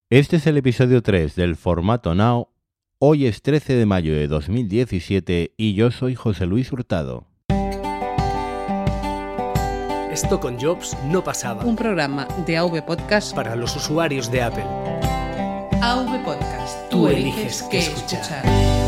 Este es el episodio 3 del formato Now. Hoy es 13 de mayo de 2017 y yo soy José Luis Hurtado. Esto con Jobs no pasaba. Un programa de AV Podcast Para los usuarios de Apple. AV Podcast. Tú eliges qué escuchar.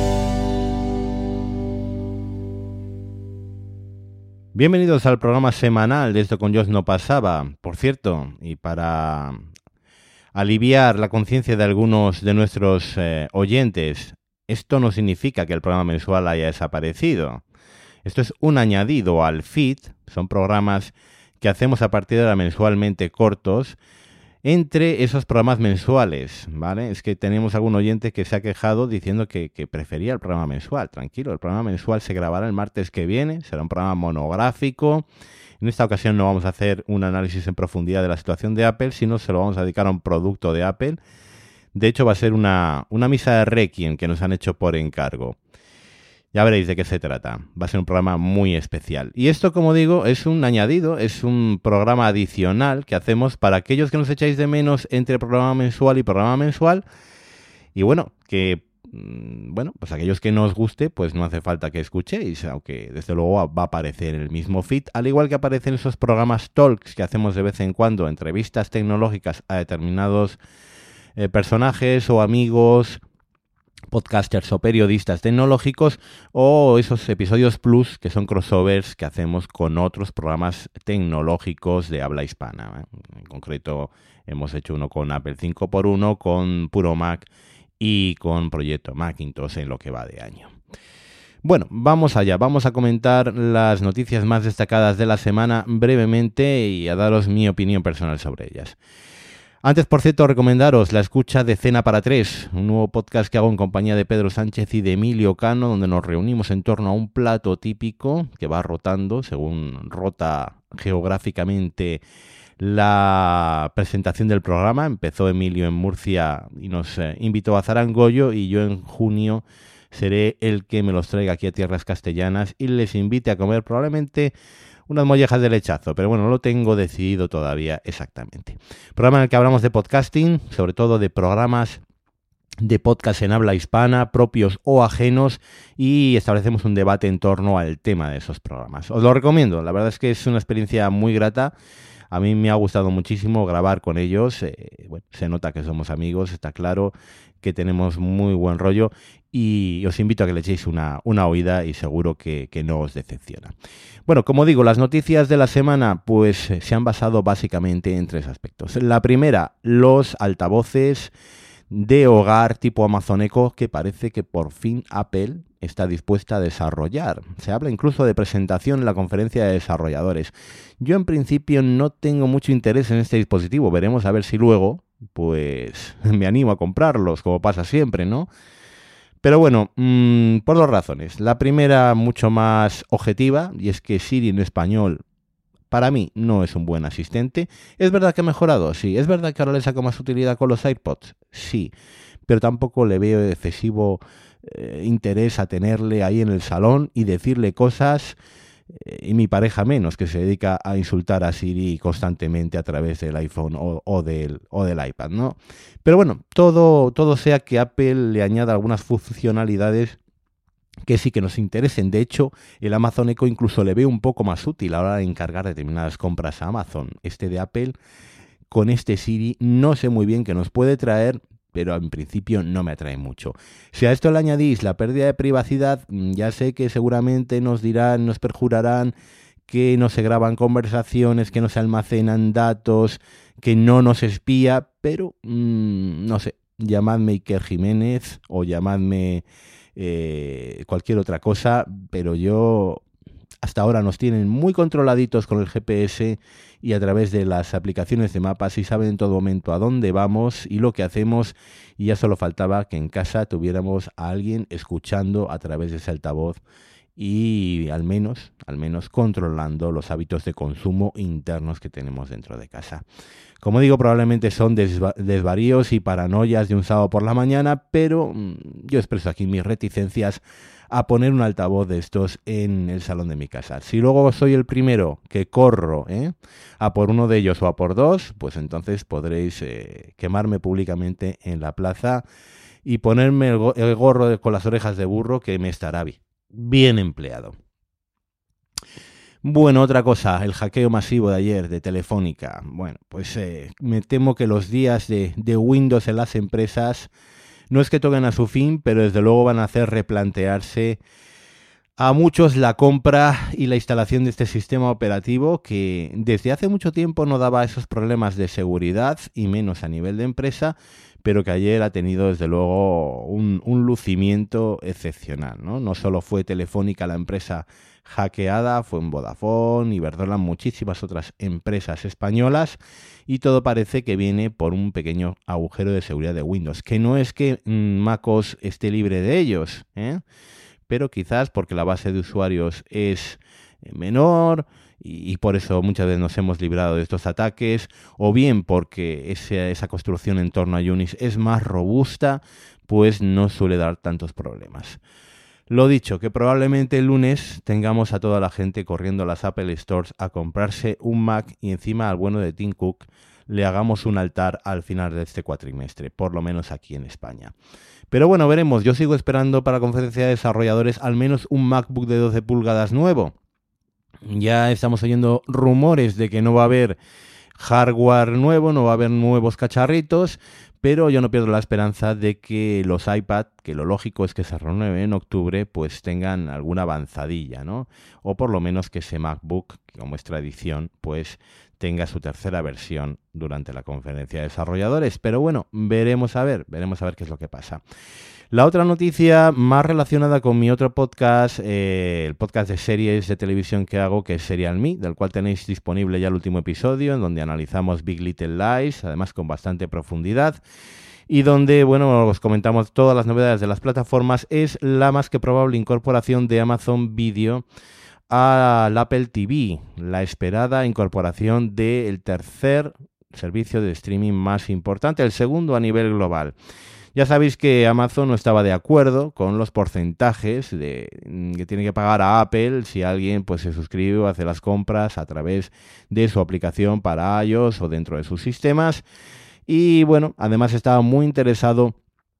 Bienvenidos al programa semanal de Esto con Jobs no pasaba. Por cierto, y para aliviar la conciencia de algunos de nuestros oyentes, esto no significa que el programa mensual haya desaparecido. Esto es un añadido al feed. Son programas que hacemos a partir de ahora mensualmente cortos entre esos programas mensuales, ¿vale? Es que tenemos algún oyente que se ha quejado diciendo que prefería el programa mensual. Tranquilo, el programa mensual se grabará el martes que viene, será un programa monográfico. En esta ocasión no vamos a hacer un análisis en profundidad de la situación de Apple, sino se lo vamos a dedicar a un producto de Apple. De hecho, va a ser una misa de Requiem que nos han hecho por encargo. Ya veréis de qué se trata. Va a ser un programa muy especial. Y esto, como digo, es un añadido, es un programa adicional que hacemos para aquellos que nos echáis de menos entre programa mensual y programa mensual. Y bueno, pues aquellos que no os guste, pues no hace falta que escuchéis, aunque desde luego va a aparecer en el mismo feed, al igual que aparecen esos programas talks que hacemos de vez en cuando, entrevistas tecnológicas a determinados personajes o amigos, podcasters o periodistas tecnológicos, o esos episodios plus que son crossovers que hacemos con otros programas tecnológicos de habla hispana. En concreto hemos hecho uno con Apple 5x1, con Puro Mac y con Proyecto Macintosh en lo que va de año. Bueno, vamos allá, vamos a comentar las noticias más destacadas de la semana brevemente y a daros mi opinión personal sobre ellas. Antes, por cierto, recomendaros la escucha de Cena para Tres, un nuevo podcast que hago en compañía de Pedro Sánchez y de Emilio Cano, donde nos reunimos en torno a un plato típico que va rotando según rota geográficamente la presentación del programa. Empezó Emilio en Murcia y nos invitó a Zarangollo, y yo en junio seré el que me los traiga aquí a tierras castellanas y les invite a comer probablemente unas mollejas de lechazo, pero bueno, no lo tengo decidido todavía exactamente. Programa en el que hablamos de podcasting, sobre todo de programas de podcast en habla hispana, propios o ajenos, y establecemos un debate en torno al tema de esos programas. Os lo recomiendo, la verdad es que es una experiencia muy grata. A mí me ha gustado muchísimo grabar con ellos. Bueno, se nota que somos amigos, está claro que tenemos muy buen rollo, y os invito a que le echéis una oída y seguro que no os decepciona. Bueno, como digo, las noticias de la semana pues se han basado básicamente en tres aspectos. La primera, los altavoces de hogar tipo Amazon Echo que parece que por fin Apple está dispuesta a desarrollar. Se habla incluso de presentación en la conferencia de desarrolladores. Yo en principio no tengo mucho interés en este dispositivo. Veremos a ver si luego pues me animo a comprarlos, como pasa siempre, ¿no? Pero bueno, por dos razones. La primera, mucho más objetiva, y es que Siri en español para mí no es un buen asistente. ¿Es verdad que ha mejorado? Sí. ¿Es verdad que ahora le saco más utilidad con los AirPods? Sí. Pero tampoco le veo excesivo interés a tenerle ahí en el salón y decirle cosas, y mi pareja menos, que se dedica a insultar a Siri constantemente a través del iPhone o del iPad, ¿no? Pero bueno, todo sea que Apple le añada algunas funcionalidades que sí que nos interesen. De hecho, el Amazon Echo incluso le veo un poco más útil a la hora de encargar determinadas compras a Amazon. Este de Apple, con este Siri, no sé muy bien qué nos puede traer, pero en principio no me atrae mucho. Si a esto le añadís la pérdida de privacidad, ya sé que seguramente nos dirán, nos perjurarán que no se graban conversaciones, que no se almacenan datos, que no nos espía, pero no sé, llamadme Iker Jiménez o llamadme cualquier otra cosa, pero yo hasta ahora nos tienen muy controladitos con el GPS y a través de las aplicaciones de mapas, y saben en todo momento a dónde vamos y lo que hacemos, y ya solo faltaba que en casa tuviéramos a alguien escuchando a través de ese altavoz y al menos controlando los hábitos de consumo internos que tenemos dentro de casa. Como digo, probablemente son desvaríos y paranoias de un sábado por la mañana, pero yo expreso aquí mis reticencias a poner un altavoz de estos en el salón de mi casa. Si luego soy el primero que corro a por uno de ellos o a por dos, pues entonces podréis quemarme públicamente en la plaza y ponerme el gorro con las orejas de burro, que me estará bien empleado. Bueno, otra cosa, el hackeo masivo de ayer de Telefónica. Bueno, pues me temo que los días de Windows en las empresas no es que toquen a su fin, pero desde luego van a hacer replantearse a muchos la compra y la instalación de este sistema operativo que desde hace mucho tiempo no daba esos problemas de seguridad y menos a nivel de empresa, pero que ayer ha tenido desde luego un lucimiento excepcional, ¿no? No solo fue Telefónica la empresa hackeada, fue en Vodafone, Iberdrola, muchísimas otras empresas españolas, y todo parece que viene por un pequeño agujero de seguridad de Windows, que no es que MacOS esté libre de ellos, pero quizás porque la base de usuarios es menor y por eso muchas veces nos hemos librado de estos ataques, o bien porque esa construcción en torno a Unix es más robusta, pues no suele dar tantos problemas. Lo dicho, que probablemente el lunes tengamos a toda la gente corriendo a las Apple Stores a comprarse un Mac y encima al bueno de Tim Cook le hagamos un altar al final de este cuatrimestre, por lo menos aquí en España. Pero bueno, veremos. Yo sigo esperando para la conferencia de desarrolladores al menos un MacBook de 12 pulgadas nuevo. Ya estamos oyendo rumores de que no va a haber hardware nuevo, no va a haber nuevos cacharritos, pero yo no pierdo la esperanza de que los iPad, que lo lógico es que se renueven en octubre, pues tengan alguna avanzadilla, ¿no? O por lo menos que ese MacBook, como es tradición, pues tenga su tercera versión durante la conferencia de desarrolladores. Pero bueno, veremos a ver qué es lo que pasa. La otra noticia más relacionada con mi otro podcast, el podcast de series de televisión que hago, que es Serial Me, del cual tenéis disponible ya el último episodio, en donde analizamos Big Little Lies, además con bastante profundidad, y donde, bueno, os comentamos todas las novedades de las plataformas. Es la más que probable incorporación de Amazon Video al Apple TV, la esperada incorporación del tercer servicio de streaming más importante, el segundo a nivel global. Ya sabéis que Amazon no estaba de acuerdo con los porcentajes que tiene que pagar a Apple si alguien pues se suscribe o hace las compras a través de su aplicación para iOS o dentro de sus sistemas. Y bueno, además estaba muy interesado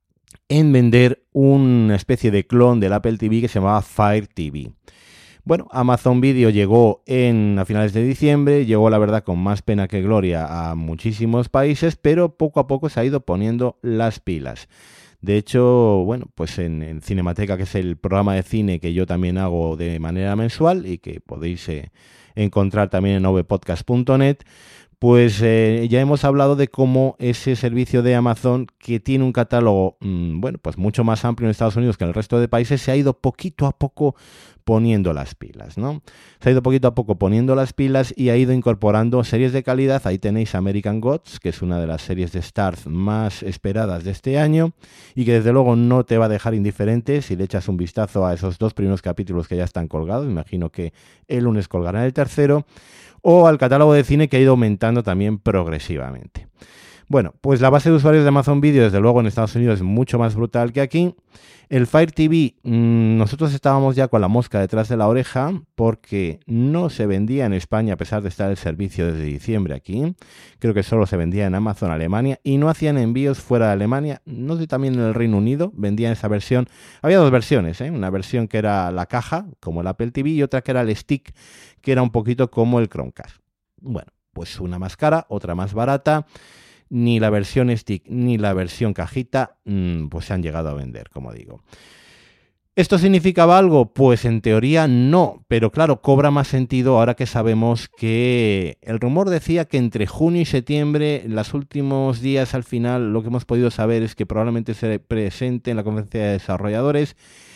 en vender una especie de clon del Apple TV que se llamaba Fire TV. Bueno, Amazon Video llegó a finales de diciembre, llegó la verdad con más pena que gloria a muchísimos países, pero poco a poco se ha ido poniendo las pilas. De hecho, bueno, pues en Cinemateca, que es el programa de cine que yo también hago de manera mensual y que podéis encontrar también en ovpodcast.net, pues ya hemos hablado de cómo ese servicio de Amazon, que tiene un catálogo, bueno, pues mucho más amplio en Estados Unidos que en el resto de países, se ha ido poquito a poco poniendo las pilas, ¿no? Se ha ido poquito a poco poniendo las pilas y ha ido incorporando series de calidad. Ahí tenéis American Gods, que es una de las series de Starz más esperadas de este año y que desde luego no te va a dejar indiferente si le echas un vistazo a esos 2 primeros capítulos que ya están colgados. Me imagino que el lunes colgarán el tercero. O al catálogo de cine, que ha ido aumentando también progresivamente. Bueno, pues la base de usuarios de Amazon Video, desde luego en Estados Unidos, es mucho más brutal que aquí. El Fire TV, nosotros estábamos ya con la mosca detrás de la oreja porque no se vendía en España a pesar de estar el servicio desde diciembre aquí. Creo que solo se vendía en Amazon Alemania y no hacían envíos fuera de Alemania. No sé, también en el Reino Unido vendían esa versión. Había 2 versiones, una versión que era la caja, como el Apple TV, y otra que era el stick, que era un poquito como el Chromecast. Bueno, pues una más cara, otra más barata. Ni la versión stick ni la versión cajita pues se han llegado a vender, como digo. ¿Esto significaba algo? Pues en teoría no, pero claro, cobra más sentido ahora que sabemos que el rumor decía que entre junio y septiembre, en los últimos días al final, lo que hemos podido saber es que probablemente se presente en la conferencia de desarrolladores,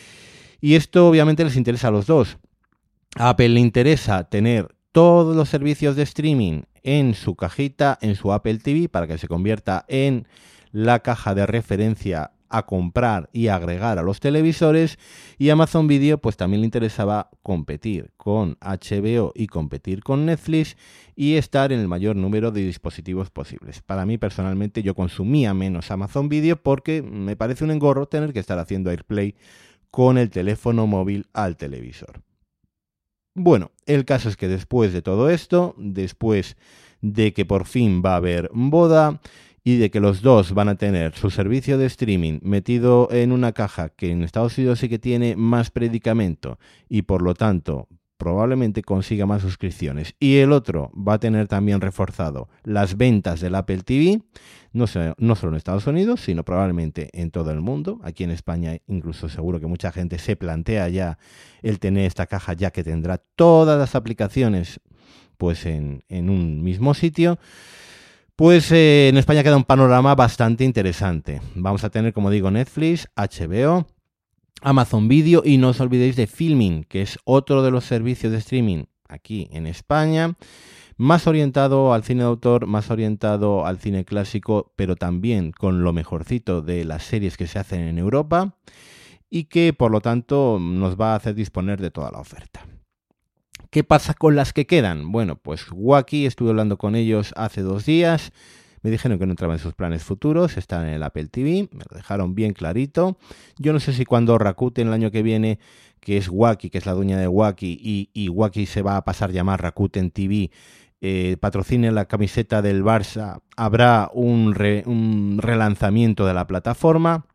y esto obviamente les interesa a los dos. A Apple le interesa tener todos los servicios de streaming en su cajita, en su Apple TV, para que se convierta en la caja de referencia a comprar y agregar a los televisores, y Amazon Video pues también le interesaba competir con HBO y competir con Netflix y estar en el mayor número de dispositivos posibles. Para mí personalmente yo consumía menos Amazon Video porque me parece un engorro tener que estar haciendo AirPlay con el teléfono móvil al televisor. Bueno, el caso es que después de todo esto, después de que por fin va a haber boda y de que los dos van a tener su servicio de streaming metido en una caja que en Estados Unidos sí que tiene más predicamento y por lo tanto probablemente consiga más suscripciones, y el otro va a tener también reforzado las ventas del Apple TV, no solo en Estados Unidos, sino probablemente en todo el mundo. Aquí en España incluso seguro que mucha gente se plantea ya el tener esta caja, ya que tendrá todas las aplicaciones pues en un mismo sitio. Pues en España queda un panorama bastante interesante. Vamos a tener, como digo, Netflix, HBO, Amazon Video y no os olvidéis de Filmin, que es otro de los servicios de streaming aquí en España, más orientado al cine de autor, más orientado al cine clásico, pero también con lo mejorcito de las series que se hacen en Europa y que por lo tanto nos va a hacer disponer de toda la oferta. ¿Qué pasa con las que quedan? Bueno, pues Wacky, estuve hablando con ellos hace 2 días, me dijeron que no entraban en sus planes futuros, están en el Apple TV, me lo dejaron bien clarito. Yo no sé si cuando Rakuten el año que viene, que es Wacky, que es la dueña de Wacky, y Wacky se va a pasar a llamar Rakuten TV, patrocine la camiseta del Barça, habrá un relanzamiento de la plataforma.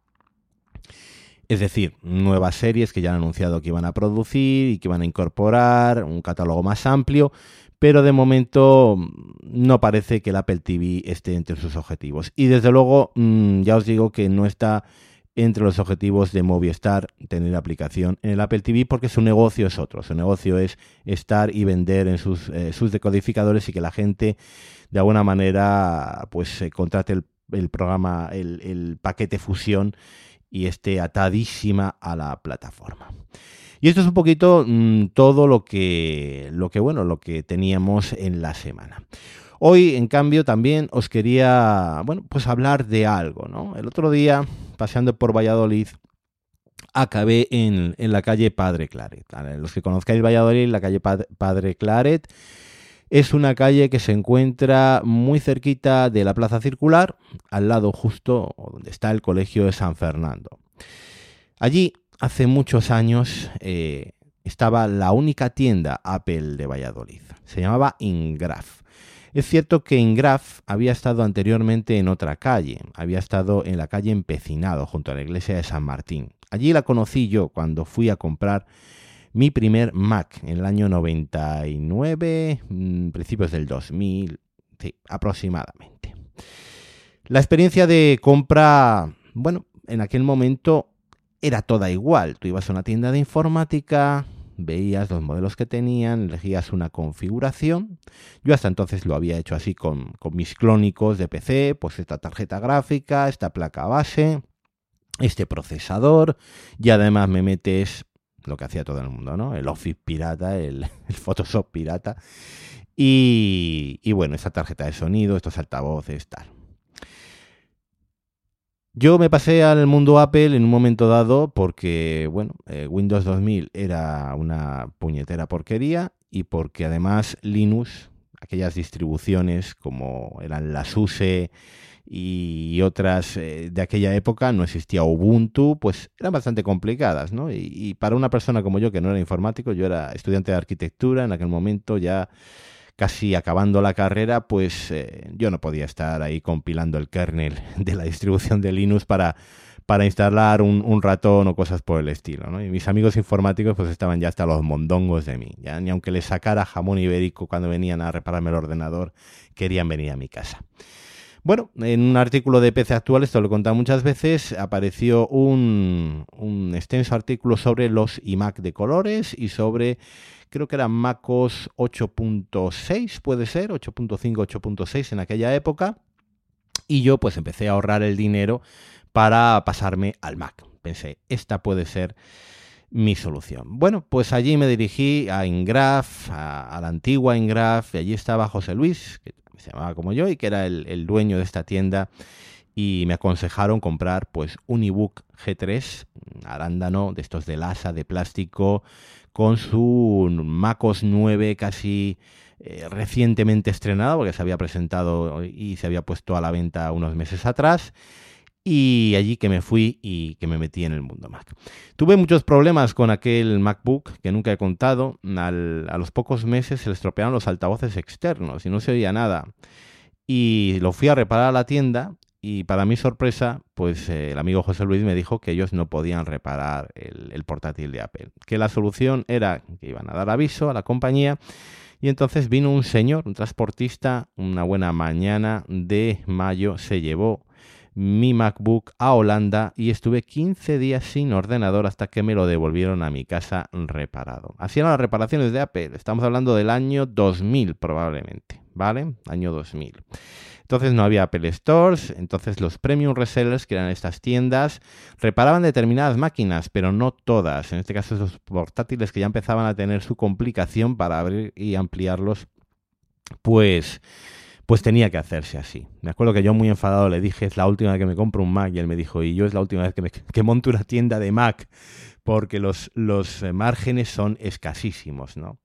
Es decir, nuevas series que ya han anunciado que iban a producir y que van a incorporar, un catálogo más amplio, pero de momento no parece que el Apple TV esté entre sus objetivos. Y desde luego, ya os digo que no está entre los objetivos de Movistar tener aplicación en el Apple TV, porque su negocio es otro. Su negocio es estar y vender en sus decodificadores y que la gente de alguna manera pues contrate el programa, el paquete Fusión y esté atadísima a la plataforma. Y esto es un poquito todo lo que teníamos en la semana. Hoy, en cambio, también os quería, pues hablar de algo, ¿no? El otro día, paseando por Valladolid, acabé en la calle Padre Claret. Los que conozcáis Valladolid, la calle Padre Claret es una calle que se encuentra muy cerquita de la Plaza Circular, al lado justo donde está el Colegio de San Fernando. Allí, hace muchos años, estaba la única tienda Apple de Valladolid. Se llamaba Ingraf. Es cierto que Ingraf había estado anteriormente en otra calle. Había estado en la calle Empecinado, junto a la iglesia de San Martín. Allí la conocí yo cuando fui a comprar mi primer Mac en el año 99, principios del 2000, sí, aproximadamente. La experiencia de compra, en aquel momento era toda igual. Tú ibas a una tienda de informática, veías los modelos que tenían, elegías una configuración. Yo hasta entonces lo había hecho así con mis clónicos de PC, pues esta tarjeta gráfica, esta placa base, este procesador, y además me metes lo que hacía todo el mundo, ¿no? El Office pirata, el Photoshop pirata, y esta tarjeta de sonido, estos altavoces, tal. Yo me pasé al mundo Apple en un momento dado porque, Windows 2000 era una puñetera porquería y porque además Linux, aquellas distribuciones como eran la SUSE y otras de aquella época, no existía Ubuntu, pues eran bastante complicadas, ¿no? Y para una persona como yo, que no era informático, yo era estudiante de arquitectura en aquel momento, ya casi acabando la carrera, pues yo no podía estar ahí compilando el kernel de la distribución de Linux para instalar un ratón o cosas por el estilo, ¿no? Y mis amigos informáticos pues estaban ya hasta los mondongos de mí. Ya ni aunque les sacara jamón ibérico cuando venían a repararme el ordenador, querían venir a mi casa. Bueno, en un artículo de PC Actual, esto lo he contado muchas veces, apareció un extenso artículo sobre los iMac de colores y sobre, creo que era MacOS 8.6, puede ser, 8.5, 8.6 en aquella época, y yo pues empecé a ahorrar el dinero para pasarme al Mac. Pensé, esta puede ser mi solución. Bueno, pues allí me dirigí a Ingraf, a la antigua Ingraf, y allí estaba José Luis, que se llamaba como yo y que era el dueño de esta tienda, y me aconsejaron comprar pues un ebook G3 arándano de estos de lasa, de plástico, con su MacOS 9 casi recientemente estrenado, porque se había presentado y se había puesto a la venta unos meses atrás. Y allí que me fui y que me metí en el mundo Mac. Tuve muchos problemas con aquel MacBook que nunca he contado. A los pocos meses se le estropearon los altavoces externos y no se oía nada. Y lo fui a reparar a la tienda y para mi sorpresa, pues el amigo José Luis me dijo que ellos no podían reparar el portátil de Apple. Que la solución era que iban a dar aviso a la compañía. Y entonces vino un señor, un transportista, una buena mañana de mayo, se llevó mi MacBook a Holanda y estuve 15 días sin ordenador hasta que me lo devolvieron a mi casa reparado. Así eran las reparaciones de Apple. Estamos hablando del año 2000 probablemente, ¿vale? Año 2000. Entonces no había Apple Stores, entonces los Premium Resellers, que eran estas tiendas, reparaban determinadas máquinas, pero no todas. En este caso esos portátiles que ya empezaban a tener su complicación para abrir y ampliarlos, pues tenía que hacerse así. Me acuerdo que yo muy enfadado le dije, es la última vez que me compro un Mac, y él me dijo, y yo es la última vez que monto una tienda de Mac, porque los márgenes son escasísimos, ¿no?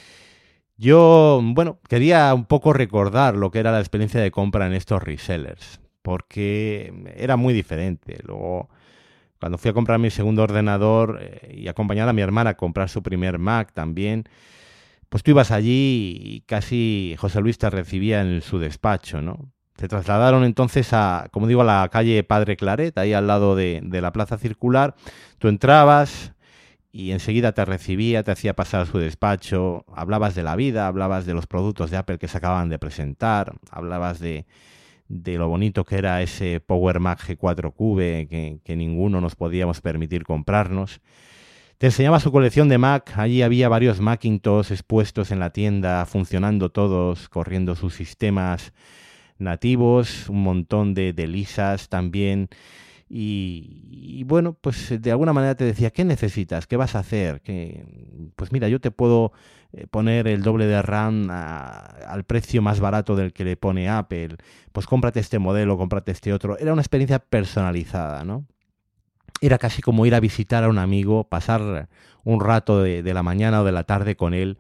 Yo, bueno, quería un poco recordar lo que era la experiencia de compra en estos resellers, porque era muy diferente. Luego, cuando fui a comprar mi segundo ordenador y acompañar a mi hermana a comprar su primer Mac también, pues tú ibas allí y casi José Luis te recibía en su despacho, ¿no? Se trasladaron entonces a, como digo, a la calle Padre Claret, ahí al lado de la Plaza Circular. Tú entrabas y enseguida te recibía, te hacía pasar a su despacho, hablabas de la vida, hablabas de los productos de Apple que se acaban de presentar, hablabas de lo bonito que era ese Power Mac G4 Cube que ninguno nos podíamos permitir comprarnos. Te enseñaba su colección de Mac, allí había varios Macintosh expuestos en la tienda, funcionando todos, corriendo sus sistemas nativos, un montón de lisas también. Y bueno, pues de alguna manera te decía, ¿qué necesitas? ¿Qué vas a hacer? Pues mira, yo te puedo poner el doble de RAM al precio más barato del que le pone Apple. Pues cómprate este modelo, cómprate este otro. Era una experiencia personalizada, ¿no? Era casi como ir a visitar a un amigo, pasar un rato de la mañana o de la tarde con él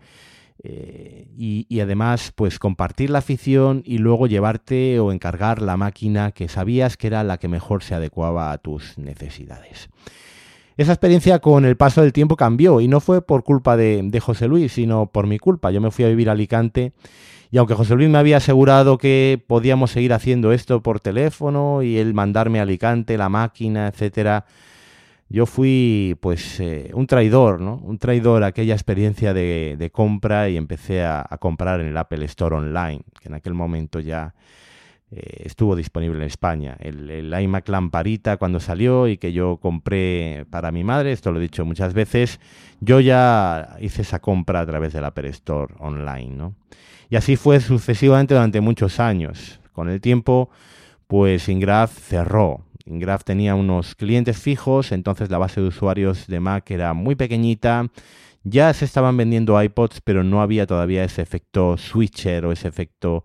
y además pues compartir la afición y luego llevarte o encargar la máquina que sabías que era la que mejor se adecuaba a tus necesidades. Esa experiencia con el paso del tiempo cambió y no fue por culpa de José Luis, sino por mi culpa. Yo me fui a vivir a Alicante y aunque José Luis me había asegurado que podíamos seguir haciendo esto por teléfono y él mandarme a Alicante la máquina, etcétera, yo fui pues un traidor, ¿no? Un traidor a aquella experiencia de compra y empecé a comprar en el Apple Store Online, que en aquel momento ya estuvo disponible en España. El iMac Lamparita cuando salió y que yo compré para mi madre, esto lo he dicho muchas veces, yo ya hice esa compra a través del Apple Store Online, ¿no? Y así fue sucesivamente durante muchos años. Con el tiempo, pues Ingraph cerró. Ingraph tenía unos clientes fijos, entonces la base de usuarios de Mac era muy pequeñita. Ya se estaban vendiendo iPods, pero no había todavía ese efecto switcher o ese efecto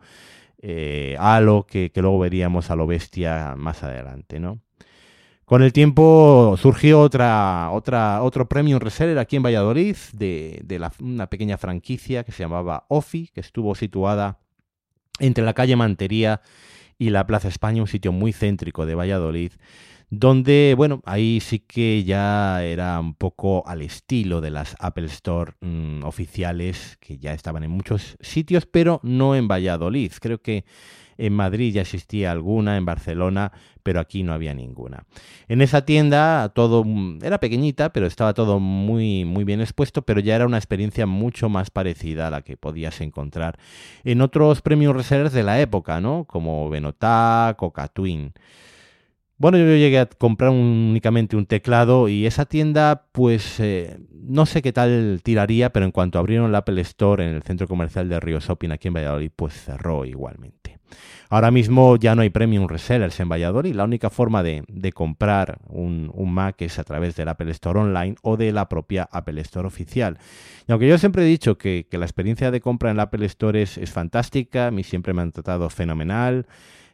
halo que luego veríamos a lo bestia más adelante, ¿no? Con el tiempo surgió otro premium reseller aquí en Valladolid una pequeña franquicia que se llamaba Ofi, que estuvo situada entre la calle Mantería y la Plaza España, un sitio muy céntrico de Valladolid, donde, bueno, ahí sí que ya era un poco al estilo de las Apple Store oficiales, que ya estaban en muchos sitios, pero no en Valladolid. Creo que en Madrid ya existía alguna, en Barcelona, pero aquí no había ninguna. En esa tienda todo era pequeñita, pero estaba todo muy, muy bien expuesto, pero ya era una experiencia mucho más parecida a la que podías encontrar en otros premium resellers de la época, ¿no? Como Benotac o Catwin. Bueno, yo llegué a comprar únicamente un teclado y esa tienda, pues no sé qué tal tiraría, pero en cuanto abrieron la Apple Store en el centro comercial de Río Shopping aquí en Valladolid, pues cerró igualmente. Ahora mismo ya no hay premium resellers en Valladolid. La única forma de comprar un Mac es a través del Apple Store Online o de la propia Apple Store oficial. Y aunque yo siempre he dicho que la experiencia de compra en la Apple Store es fantástica, a mí siempre me han tratado fenomenal.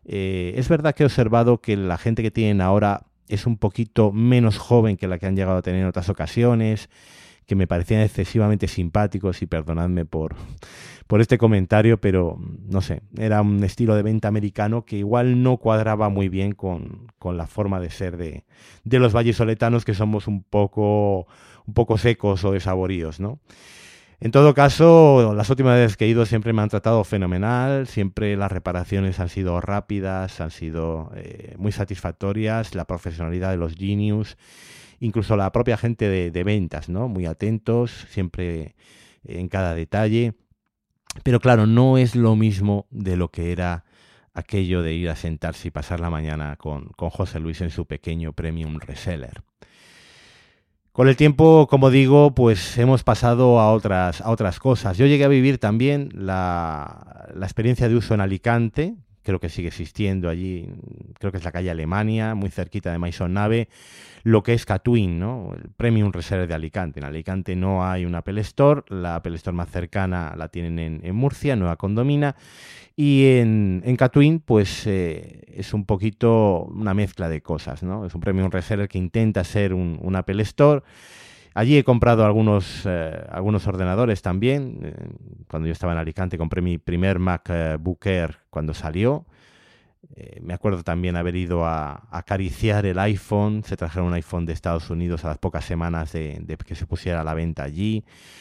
Es verdad que he observado que la gente que tienen ahora es un poquito menos joven que la que han llegado a tener en otras ocasiones, que me parecían excesivamente simpáticos, y perdonadme por este comentario, pero no sé, era un estilo de venta americano que igual no cuadraba muy bien con la forma de ser de los vallisoletanos, que somos un poco secos o desaboríos, ¿no? En todo caso, las últimas veces que he ido siempre me han tratado fenomenal, siempre las reparaciones han sido rápidas, han sido muy satisfactorias, la profesionalidad de los genius, incluso la propia gente de ventas, ¿no? Muy atentos, siempre en cada detalle. Pero claro, no es lo mismo de lo que era aquello de ir a sentarse y pasar la mañana con José Luis en su pequeño premium reseller. Con el tiempo, como digo, pues hemos pasado a otras cosas. Yo llegué a vivir también la experiencia de uso en Alicante, creo que sigue existiendo allí, creo que es la calle Alemania, muy cerquita de Maisonnave, lo que es Catwin, ¿no? El Premium Reseller de Alicante. En Alicante no hay una Apple Store, la Apple Store más cercana la tienen en Murcia, Nueva Condomina, y en Catwin pues es un poquito una mezcla de cosas, ¿no? Es un Premium Reseller que intenta ser un Apple Store. Allí he comprado algunos ordenadores también. Cuando yo estaba en Alicante compré mi primer MacBook Air cuando salió. Me acuerdo también haber ido a acariciar el iPhone. Se trajeron un iPhone de Estados Unidos a las pocas semanas de que se pusiera a la venta allí.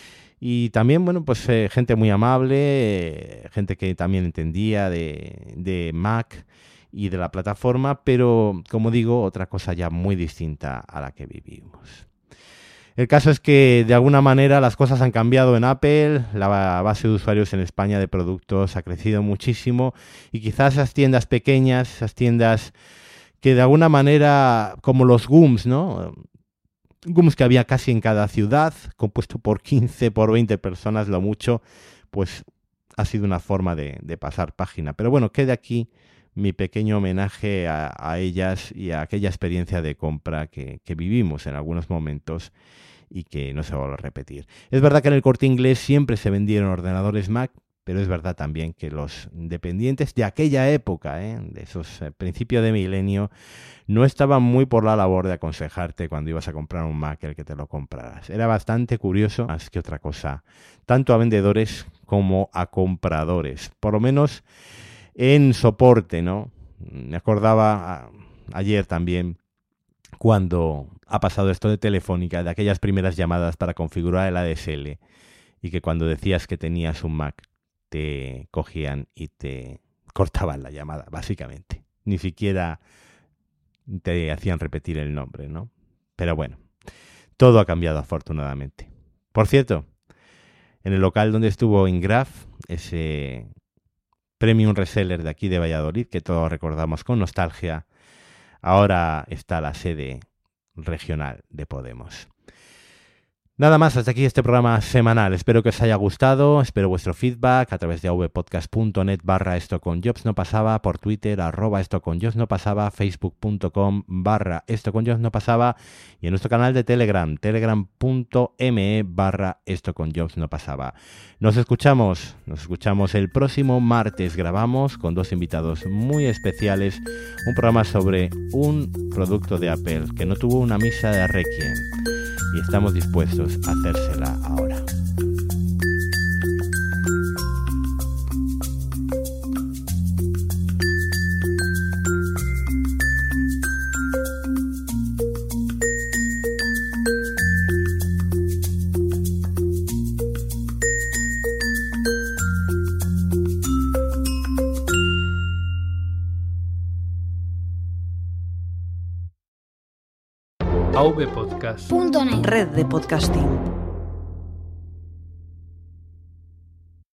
Y también, bueno, pues gente muy amable, gente que también entendía de Mac y de la plataforma, pero, como digo, otra cosa ya muy distinta a la que vivimos. El caso es que, de alguna manera, las cosas han cambiado en Apple, la base de usuarios en España de productos ha crecido muchísimo, y quizás esas tiendas pequeñas, esas tiendas que de alguna manera, como los GUMs, ¿no? GUMs que había casi en cada ciudad, compuesto por 15, por 20 personas, lo mucho, pues ha sido una forma de pasar página. Pero bueno, queda aquí mi pequeño homenaje a ellas y a aquella experiencia de compra que vivimos en algunos momentos y que no se va a repetir. Es verdad que en el Corte Inglés siempre se vendieron ordenadores Mac, pero es verdad también que los dependientes de aquella época, de esos principios de milenio, no estaban muy por la labor de aconsejarte cuando ibas a comprar un Mac el que te lo compraras. Era bastante curioso, más que otra cosa, tanto a vendedores como a compradores, por lo menos en soporte, ¿no? Me acordaba ayer también, cuando ha pasado esto de Telefónica, de aquellas primeras llamadas para configurar el ADSL, y que cuando decías que tenías un Mac, te cogían y te cortaban la llamada, básicamente. Ni siquiera te hacían repetir el nombre, ¿no? Pero bueno, todo ha cambiado afortunadamente. Por cierto, en el local donde estuvo Ingraph, ese Premium Reseller de aquí de Valladolid, que todos recordamos con nostalgia, ahora está la sede regional de Podemos. Nada más, hasta aquí este programa semanal. Espero que os haya gustado, espero vuestro feedback a través de avpodcast.net/esto con Jobs no pasaba, por Twitter @esto con Jobs no pasaba, facebook.com/esto con Jobs no pasaba, y en nuestro canal de Telegram, telegram.me/esto con Jobs no pasaba. Nos escuchamos el próximo martes. Grabamos con dos invitados muy especiales un programa sobre un producto de Apple que no tuvo una misa de Requiem, y estamos dispuestos a hacérsela ahora. avpodcast.net. Red de podcasting.